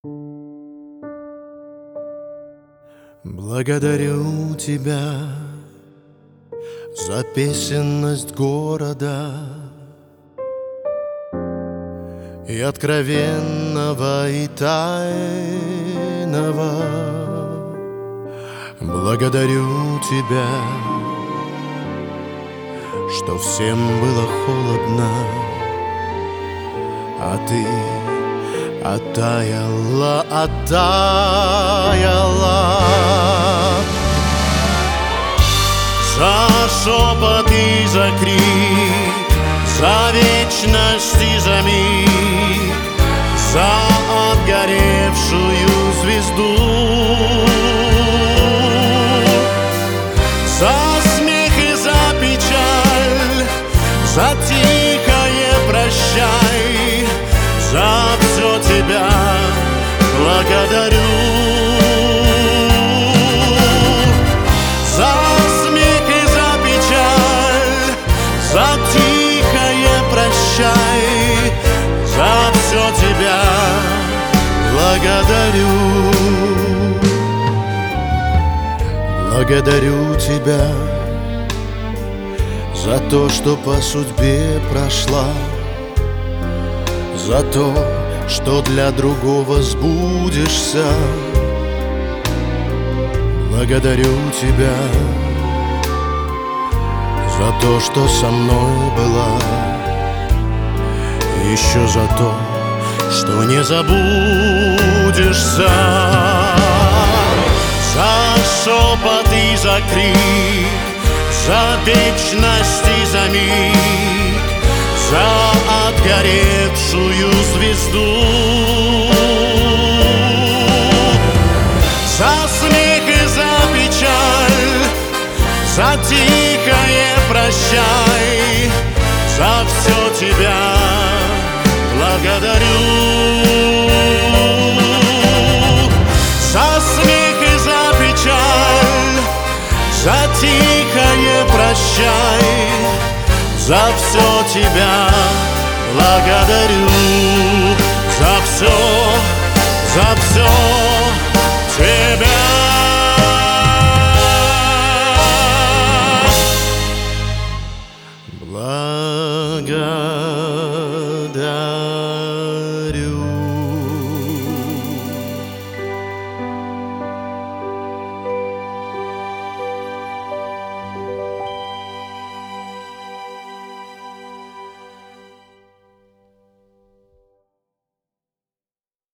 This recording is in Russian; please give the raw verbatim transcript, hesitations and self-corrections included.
Благодарю тебя за песенность города и откровенного, и тайного. Благодарю тебя, что всем было холодно, а ты оттаяла, оттаяла. За шепот и за крик, за вечность и за миг, за отгоревшую звезду, за смех и за печаль, за тихое прощай, за все тебя благодарю. За смех и за печаль, за тихое прощай, за все тебя благодарю. Благодарю тебя за то, что по судьбе прошла, за то, что для другого сбудешься. Благодарю тебя за то, что со мной была, еще за то, что не забудешься. За шепот и за крик, за вечность и за миг, за отгоревшую звезду, за смех и за печаль, за тихое прощай, за все тебя благодарю. За смех и за печаль, за тихое прощай, за все тебя благодарю. За все, за все.